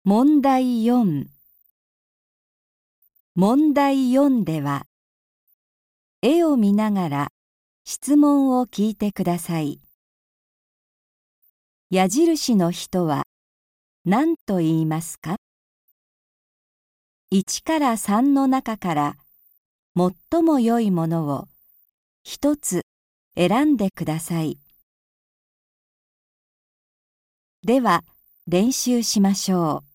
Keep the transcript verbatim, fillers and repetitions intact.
問題よん。問題よんでは、絵を見ながら質問を聞いてください。矢印の人は何と言いますか？いちからさんの中から最も良いものを一つ選んでください。では練習しましょう。